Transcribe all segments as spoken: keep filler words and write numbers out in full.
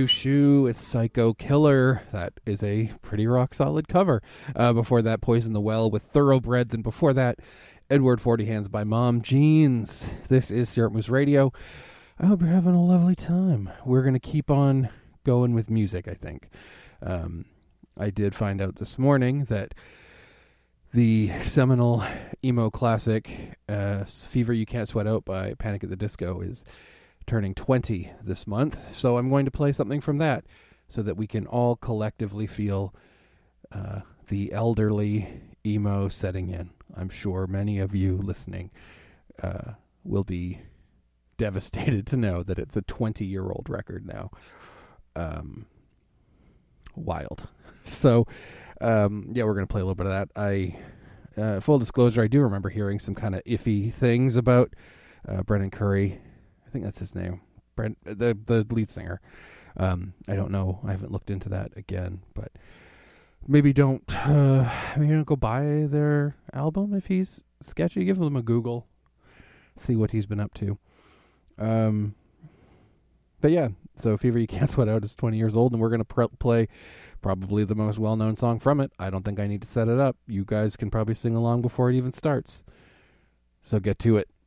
Shoe Shoe with Psycho Killer. That is a pretty rock solid cover. Uh, before that, Poison the Well with Thoroughbreds. And before that, Edward Forty Hands by Mom Jeans. This is Syrup Moose Radio. I hope you're having a lovely time. We're going to keep on going with music, I think. Um, I did find out this morning that the seminal emo classic, uh, Fever You Can't Sweat Out by Panic at the Disco, is turning twenty this month. So I'm going to play something from that so that we can all collectively feel uh, the elderly emo setting in. I'm sure many of you listening uh, will be devastated to know that it's a twenty-year-old record now. Um, wild. So, um, yeah, we're going to play a little bit of that. I, uh, full disclosure, I do remember hearing some kind of iffy things about uh, Brendan Curry. I think that's his name. Brent, the the lead singer. Um, I don't know. I haven't looked into that again, but maybe don't uh, maybe don't go buy their album if he's sketchy. Give him a Google, see what he's been up to. Um, but yeah, so Fever You Can't Sweat Out is twenty years old, and we're gonna pr- play probably the most well-known song from it. I don't think I need to set it up. You guys can probably sing along before it even starts. So get to it.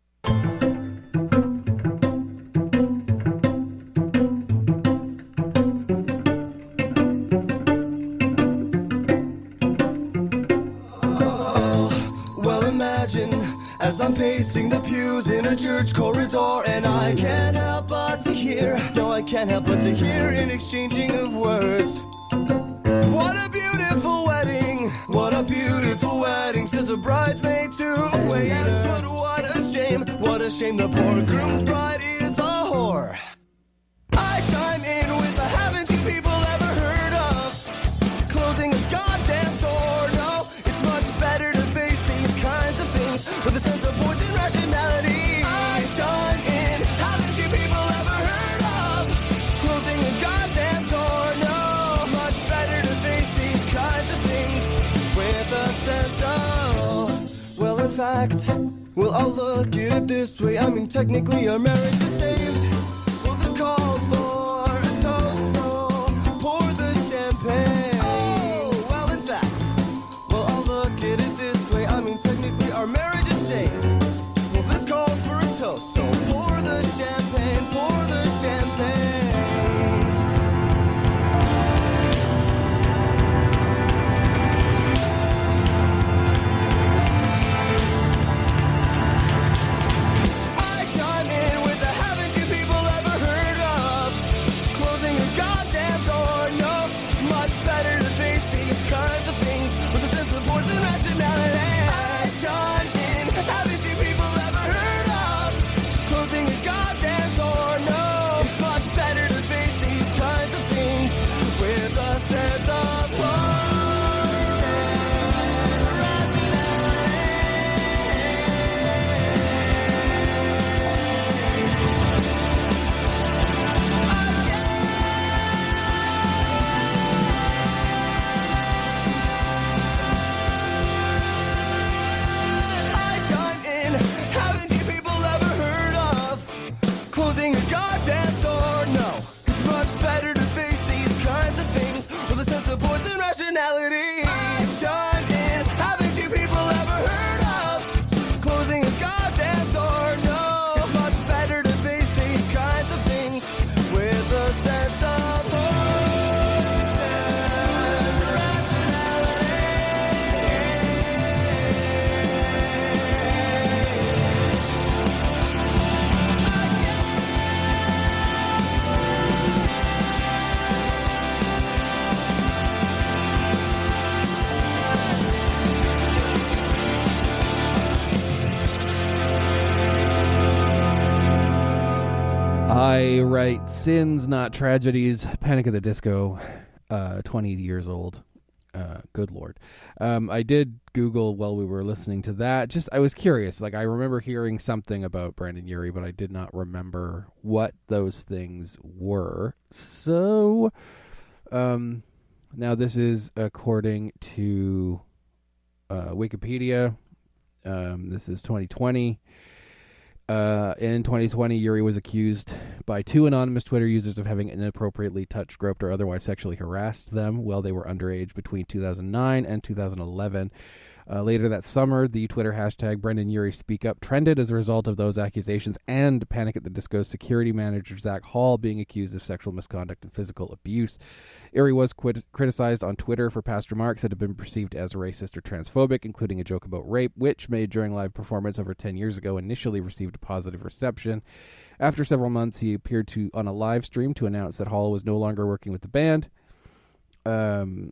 As I'm pacing the pews in a church corridor, and I can't help but to hear, no, I can't help but to hear an exchanging of words. What a beautiful wedding, what a beautiful wedding, says a bridesmaid to a waiter. Yes, but what a shame, what a shame, the poor groom's bride is a whore. I chime in with a haven't you people ever heard of closing a goddamn door? No, it's much better to face these kinds of things with a sense of poison rationality. I chime in, haven't you people ever heard of closing a goddamn door? No, it's much better to face these kinds of things with a sense of, well, in fact, well, I'll look at it this way. I mean, technically our marriage is saved. Well, this calls for a toast, so pour the champagne. Oh, well, in fact, well, I'll look at it this way. I mean, technically our marriage is saved. Well, this calls for a toast, so pour the champagne, pour the champagne. I chime in with the haven't you people ever heard of closing a goddamn door? No, it's much better to face these kinds of things with a sense of poison rationality. I chime in, haven't you people ever heard of closing a goddamn door? No, it's much better to face these kinds of things with a sense of poison rationality. I chime in, haven't you people ever heard of closing a goddamn door? No, it's much better to face these kinds of things with a sense of poison rationality. I chime in, haven't you people ever heard of closing a goddamn door? No, it's much better to face these kinds of things with a sense of poison rationality. I write sins, not tragedies. Panic at the Disco, uh, twenty years old. Uh, good Lord. Um, I did Google while we were listening to that. Just, I was curious. Like, I remember hearing something about Brandon Urie, but I did not remember what those things were. So, um, now this is according to uh, Wikipedia. Um, this is twenty twenty. Uh, in twenty twenty, Yuri was accused by two anonymous Twitter users of having inappropriately touched, groped, or otherwise sexually harassed them while they were underage between two thousand nine and two thousand eleven. Uh, later that summer, the Twitter hashtag Brendan Urie Speak Up trended as a result of those accusations and Panic at the Disco's security manager Zach Hall being accused of sexual misconduct and physical abuse. Urie was quit- criticized on Twitter for past remarks that had been perceived as racist or transphobic, including a joke about rape, which, made during live performance over ten years ago, initially received a positive reception. After several months, he appeared to on a live stream to announce that Hall was no longer working with the band. Um...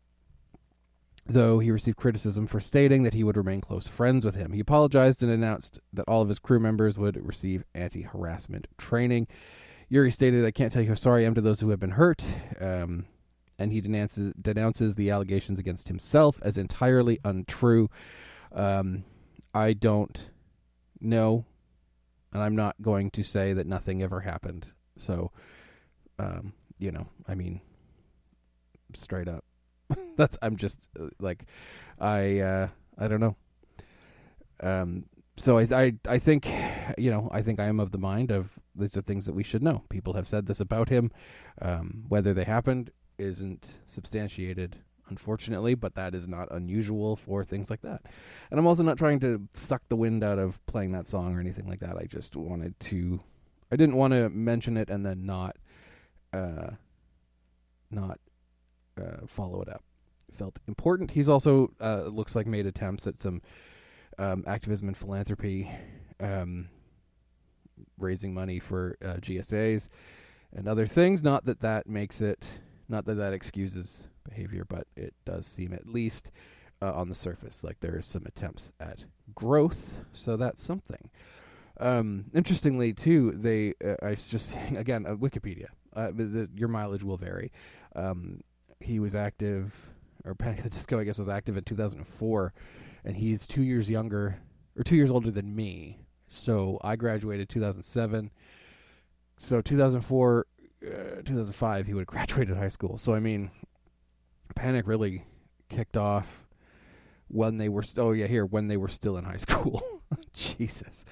Though he received criticism for stating that he would remain close friends with him. He apologized and announced that all of his crew members would receive anti-harassment training. Urie stated, "I can't tell you how sorry I am to those who have been hurt." Um, and he denounces, denounces the allegations against himself as entirely untrue. Um, I don't know, and I'm not going to say that nothing ever happened. So, um, you know, I mean, straight up. That's I'm just uh, like I uh, I don't know. Um, so I, I I think you know I think I am of the mind of these are things that we should know. People have said this about him. Um, whether they happened isn't substantiated, unfortunately, but that is not unusual for things like that. And I'm also not trying to suck the wind out of playing that song or anything like that. I just wanted to. I didn't want to mention it and then not uh, not. Uh, follow it up. Felt important. He's also uh, looks like made attempts at some um, activism and philanthropy, um, raising money for uh, G S As and other things. Not that that makes it, not that that excuses behavior, but it does seem, at least uh, on the surface, like there is some attempts at growth. So that's something. Um, interestingly, too, they uh, I just again uh, Wikipedia. Uh, the, your mileage will vary. Um, He was active, or Panic at the Disco, I guess, was active in two thousand four, and he's two years younger, or two years older than me. So I graduated two thousand seven. So two thousand four, uh, two thousand five, he would have graduated high school. So, I mean, Panic really kicked off when they were, st- oh yeah, here, when they were still in high school. Jesus.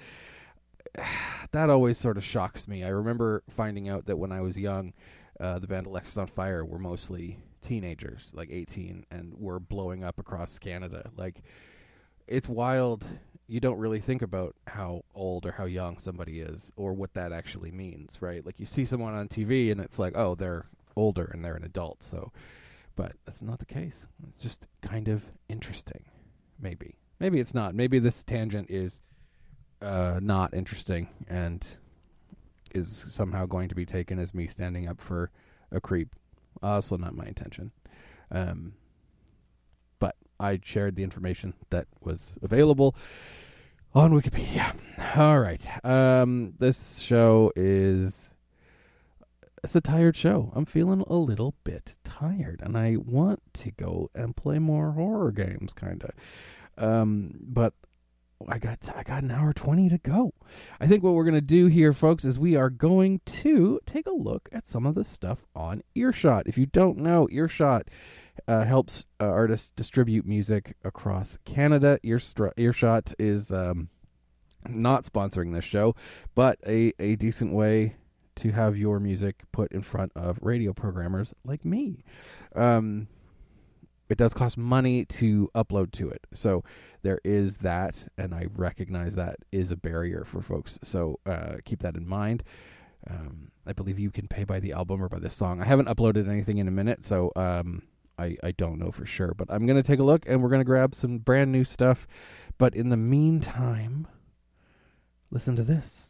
That always sort of shocks me. I remember finding out that when I was young, uh, the band Alexis on Fire were mostly teenagers, like eighteen, and were blowing up across Canada. Like, it's wild. You don't really think about how old or how young somebody is or what that actually means, right? Like, you see someone on T V and it's like, oh, they're older and they're an adult. So, but that's not the case. It's just kind of interesting. Maybe. Maybe it's not. Maybe this tangent is uh, not interesting and is somehow going to be taken as me standing up for a creep. Also not my intention. Um, but I shared the information that was available on Wikipedia. All right. Um, this show is... It's a tired show. I'm feeling a little bit tired, and I want to go and play more horror games, kind of. Um, but I got I got an hour twenty to go. I think what we're going to do here, folks, is we are going to take a look at some of the stuff on Earshot. If you don't know, Earshot uh, helps uh, artists distribute music across Canada. Earstr- Earshot is um, not sponsoring this show, but a, a decent way to have your music put in front of radio programmers like me. Um, it does cost money to upload to it. So there is that, and I recognize that is a barrier for folks. So uh, keep that in mind. Um, I believe you can pay by the album or by the song. I haven't uploaded anything in a minute, so um, I, I don't know for sure. But I'm going to take a look, and we're going to grab some brand new stuff. But in the meantime, listen to this.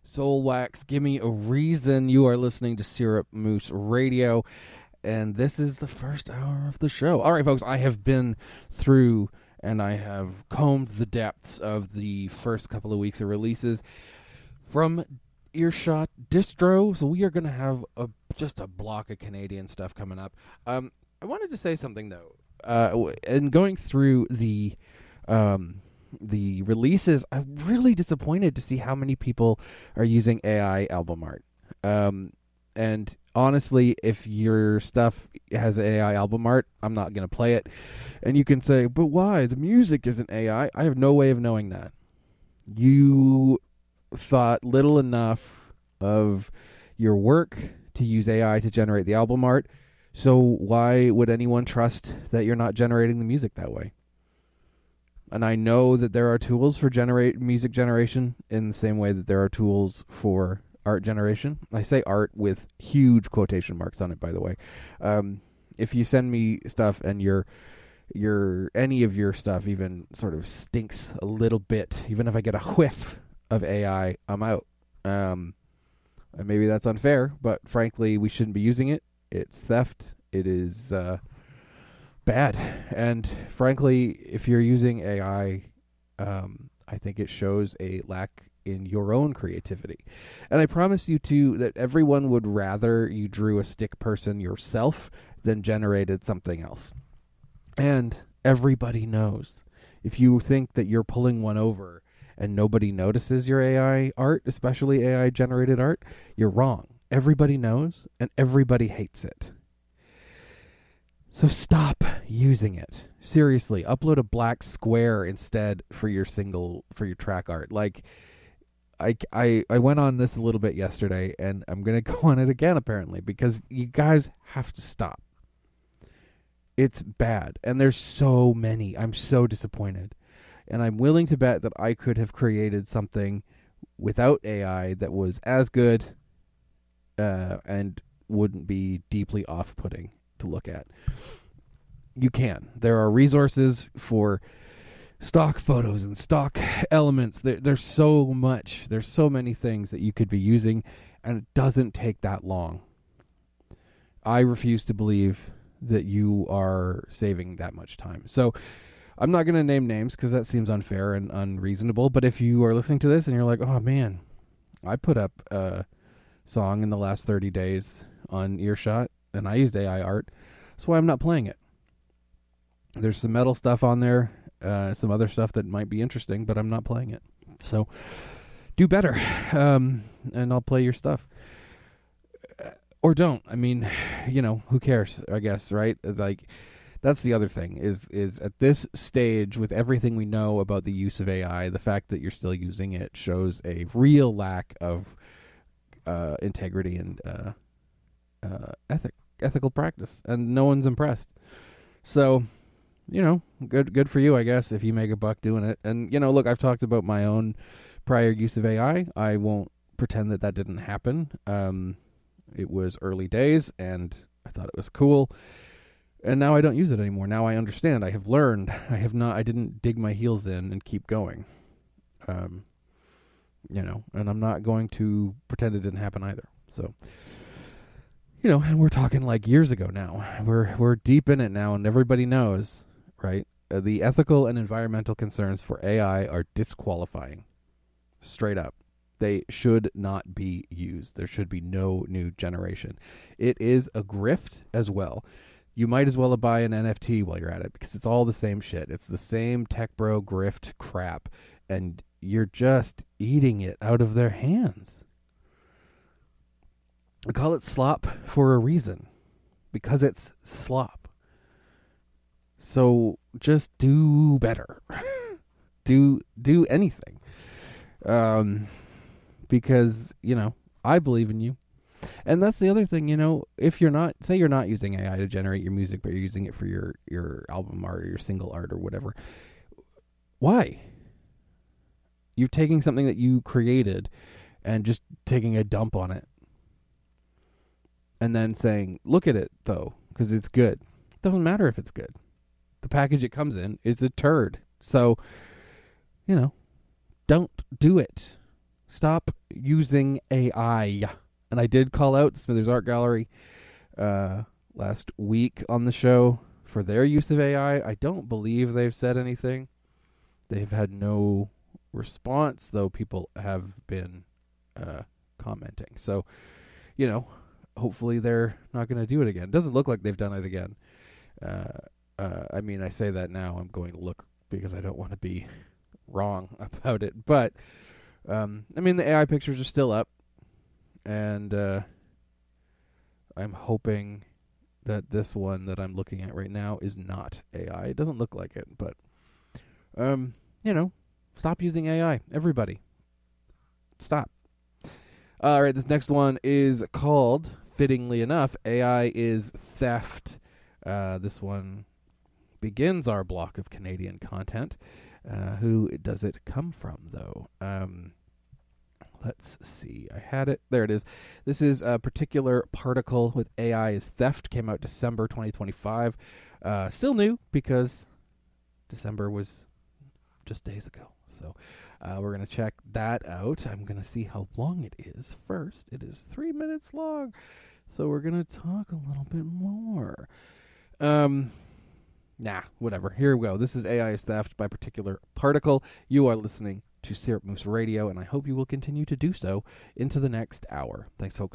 Soul Wax, give me a reason. You are listening to Syrup Moose Radio, and this is the first hour of the show. All right, folks, I have been through and I have combed the depths of the first couple of weeks of releases from Earshot Distro, so we are going to have a, just a block of Canadian stuff coming up. Um, I wanted to say something, though. Uh, in going through the... Um, the releases, I'm really disappointed to see how many people are using A I album art. Um, and honestly, if your stuff has A I album art, I'm not going to play it. And you can say, but why? The music isn't A I. I have no way of knowing that. You thought little enough of your work to use A I to generate the album art. So why would anyone trust that you're not generating the music that way? And I know that there are tools for generate music generation in the same way that there are tools for art generation. I say art with huge quotation marks on it, by the way. Um, if you send me stuff and your your any of your stuff even sort of stinks a little bit, even if I get a whiff of A I, I'm out. Um, and maybe that's unfair, but frankly, we shouldn't be using it. It's theft. It is... Uh, bad. And frankly, if you're using A I, um, I think it shows a lack in your own creativity. And I promise you too that everyone would rather you drew a stick person yourself than generated something else. And everybody knows if you think that you're pulling one over and nobody notices your A I art, especially A I generated art, you're wrong. Everybody knows and everybody hates it. So stop using it. Seriously, upload a black square instead for your single, for your track art. Like, I, I, I went on this a little bit yesterday, and I'm going to go on it again, apparently, because you guys have to stop. It's bad, and there's so many. I'm so disappointed. And I'm willing to bet that I could have created something without A I that was as good uh, and wouldn't be deeply off-putting to look at. You can. There are resources for stock photos and stock elements. There, there's so much. There's so many things that you could be using, and it doesn't take that long. I refuse to believe that you are saving that much time. So I'm not going to name names because that seems unfair and unreasonable, but if you are listening to this and you're like, oh man, I put up a song in the last thirty days on Earshot, and I used A I art. That's why I'm not playing it. There's some metal stuff on there, uh, some other stuff that might be interesting, but I'm not playing it. So do better, um, and I'll play your stuff. Or don't. I mean, you know, who cares, I guess, right? Like, that's the other thing, is is at this stage, with everything we know about the use of A I, the fact that you're still using it shows a real lack of uh, integrity and uh, uh, ethic. ethical practice, and no one's impressed. So, you know, good good for you, I guess, if you make a buck doing it. And, you know, look, I've talked about my own prior use of A I. I won't pretend that that didn't happen. Um, it was early days, and I thought it was cool. And now I don't use it anymore. Now I understand. I have learned. I have not, I didn't dig my heels in and keep going. Um, you know, and I'm not going to pretend it didn't happen either. So, you know, and we're talking like years ago now. We're we're deep in it now, and everybody knows, right? Uh, the ethical and environmental concerns for A I are disqualifying. Straight up. They should not be used. There should be no new generation. It is a grift as well. You might as well buy an N F T while you're at it, because it's all the same shit. It's the same tech bro grift crap, and you're just eating it out of their hands. I call it slop for a reason, because it's slop. So just do better. do do anything. Um, because, you know, I believe in you. And that's the other thing, you know, if you're not, say you're not using A I to generate your music, but you're using it for your, your album art or your single art or whatever. Why? You're taking something that you created and just taking a dump on it. And then saying, look at it, though, because it's good. It doesn't matter if it's good. The package it comes in is a turd. So, you know, don't do it. Stop using A I. And I did call out Smithers Art Gallery uh, last week on the show for their use of A I. I don't believe they've said anything. They've had no response, though people have been uh, commenting. So, you know, hopefully they're not going to do it again. It doesn't look like they've done it again. Uh, uh, I mean, I say that now. I'm going to look because I don't want to be wrong about it. But, um, I mean, the A I pictures are still up. And uh, I'm hoping that this one that I'm looking at right now is not A I. It doesn't look like it, but, um, you know, stop using A I. Everybody. Stop. All right, this next one is called, fittingly enough, A I is Theft. Uh, this one begins our block of Canadian content. Uh, who does it come from, though? Um... Let's see. I had it. There it is. This is a particular particle with A I is Theft. Came out December twenty twenty-five. Uh, still new because December was just days ago. So uh, we're going to check that out. I'm going to see how long it is first. It is three minutes long. So we're going to talk a little bit more. Um, nah, whatever. Here we go. This is A I is Theft by Particular Particle. You are listening to Syrup Moose Radio, and I hope you will continue to do so into the next hour. Thanks, folks.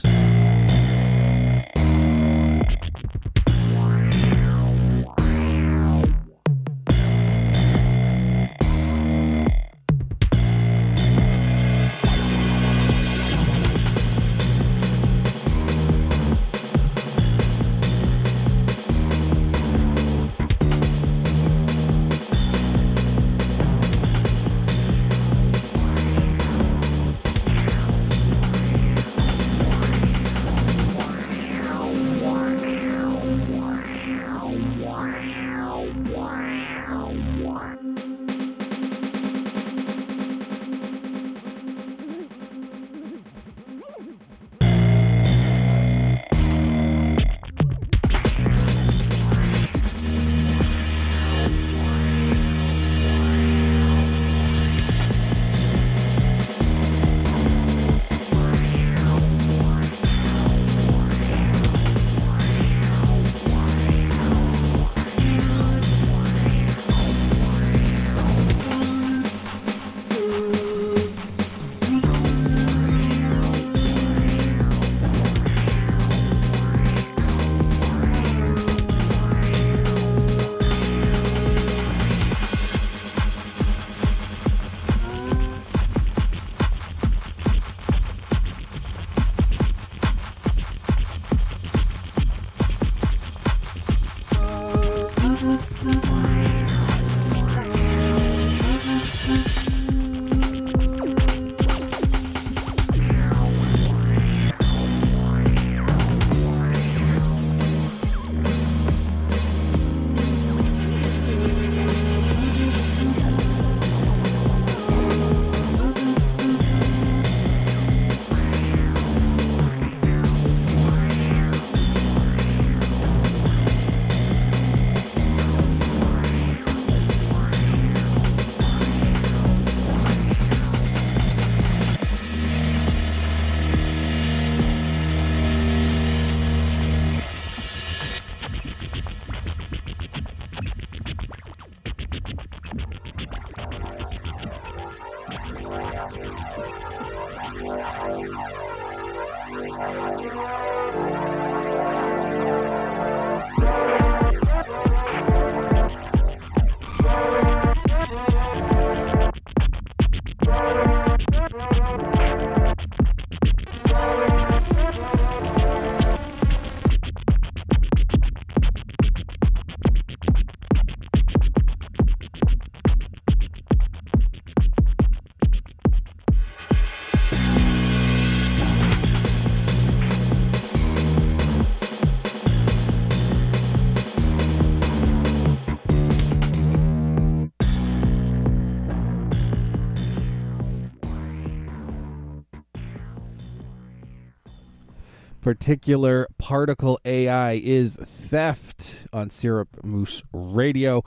Particular Particle A I is Theft on Syrup Moose Radio.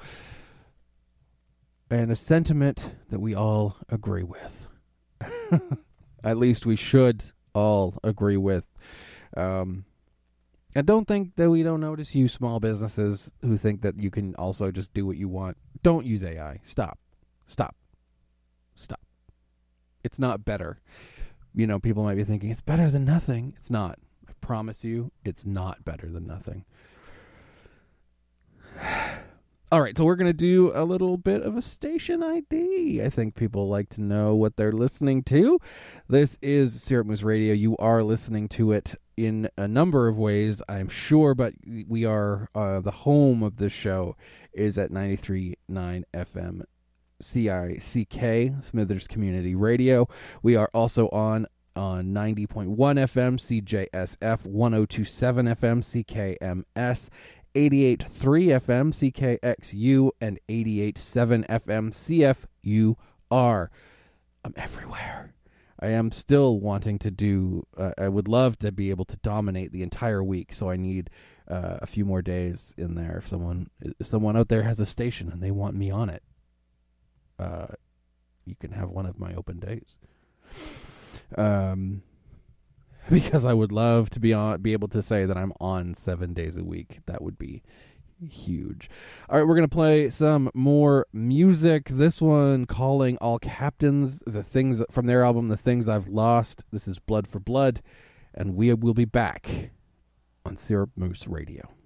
And a sentiment that we all agree with. At least we should all agree with. Um, and don't think that we don't notice you small businesses who think that you can also just do what you want. Don't use A I. Stop. Stop. Stop. It's not better. You know, people might be thinking, it's better than nothing. It's not. I promise you, it's not better than nothing. All right, so we're going to do a little bit of a station I D. I think people like to know what they're listening to. This is Syrup Moose Radio. You are listening to it in a number of ways, I'm sure, but we are, uh, the home of this show is at ninety-three point nine F M C I C K, Smithers Community Radio. We are also on on ninety point one F M C J S F, one oh two point seven F M C K M S, eighty-eight point three F M C K X U, and eighty-eight point seven F M C F U R. I'm everywhere. I am still wanting to do, uh, I would love to be able to dominate the entire week, so I need uh, a few more days in there. If someone, if someone out there has a station and they want me on it, uh, you can have one of my open days. Um... Because I would love to be on, be able to say that I'm on seven days a week. That would be huge. All right, we're going to play some more music. This one, Calling All Captains, the things from their album, The Things I've Lost. This is Blood for Blood, and we will be back on Syrup Moose Radio.